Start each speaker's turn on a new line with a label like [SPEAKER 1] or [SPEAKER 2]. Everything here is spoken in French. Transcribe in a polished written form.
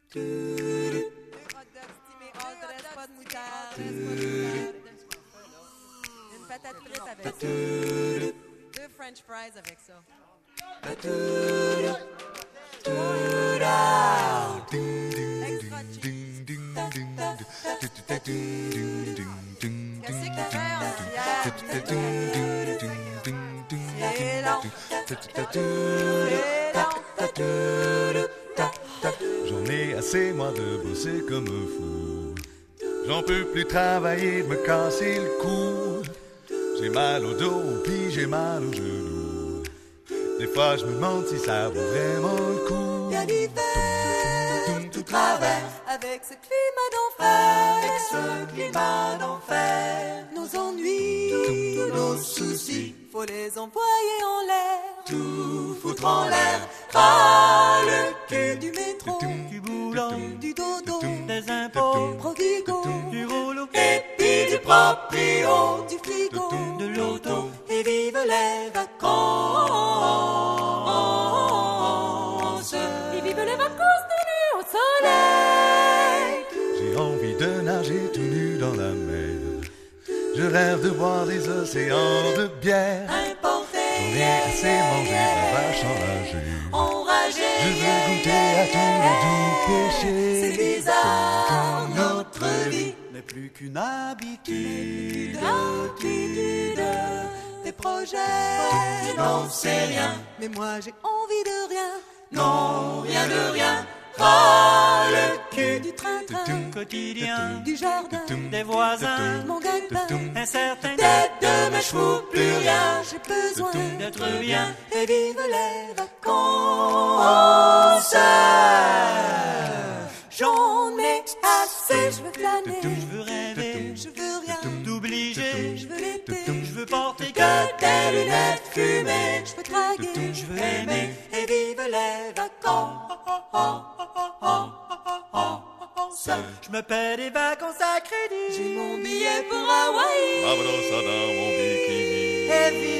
[SPEAKER 1] Deux hot dogs stimés, all dress, pas de moutarde. Une patate frite avec ça. Deux french fries avec ça. Extra cheese. Qu'est-ce que tu fais en arrière? C'est long.
[SPEAKER 2] J'en ai assez, moi, de bosser comme un fou. J'en peux plus travailler, de me casser le cou. J'ai mal au dos, puis j'ai mal aux genoux. Des fois, je me demande si ça vaut vraiment le coup.
[SPEAKER 3] Y'a l'hiver, tout travers, avec ce climat d'enfer, avec ce climat d'enfer. Nos ennuis, tous nos soucis, faut les envoyer en l'air. Tout foutre en l'air, le cul du métro,
[SPEAKER 4] Du boulot,
[SPEAKER 3] du dodo,
[SPEAKER 4] des impôts,
[SPEAKER 3] prodigo,
[SPEAKER 4] du rouleau,
[SPEAKER 3] et puis du proprio, du frigo,
[SPEAKER 4] de l'auto.
[SPEAKER 3] et vive les vacances. Et vive les vacances tenues au soleil.
[SPEAKER 2] J'ai envie de nager tout nu dans la mer. Je rêve de boire des océans de bière.
[SPEAKER 3] Importé,
[SPEAKER 2] J'en ai assez mangé de vaches enragées.
[SPEAKER 3] enragé.
[SPEAKER 2] Je veux goûter à tous les doux péchés.
[SPEAKER 3] C'est bizarre, notre vie
[SPEAKER 4] N'est plus qu'une habitude.
[SPEAKER 3] d'habitude, des projets.
[SPEAKER 4] Tu n'en sais rien,
[SPEAKER 3] Mais moi j'ai envie de rien.
[SPEAKER 4] non, rien de rien.
[SPEAKER 3] Le cul du train-train,
[SPEAKER 4] Quotidien,
[SPEAKER 3] du jardin,
[SPEAKER 4] des voisins,
[SPEAKER 3] mon gagne-pain.
[SPEAKER 4] incertain
[SPEAKER 3] Tête de me chevaux, plus rien. J'ai besoin
[SPEAKER 4] d'être bien.
[SPEAKER 3] et vive les vacances. J'en ai assez, je veux flâner,
[SPEAKER 4] Je veux rêver,
[SPEAKER 3] je veux rien,
[SPEAKER 4] d'obliger.
[SPEAKER 3] je veux l'été,
[SPEAKER 4] Je veux porter
[SPEAKER 3] que des lunettes fumées, je veux draguer,
[SPEAKER 4] je veux aimer.
[SPEAKER 3] et vive les vacances.
[SPEAKER 4] Je me paie des vacances à crédit.
[SPEAKER 3] J'ai mon billet pour Hawaï,
[SPEAKER 2] Abra ça dans mon bikini.
[SPEAKER 4] Et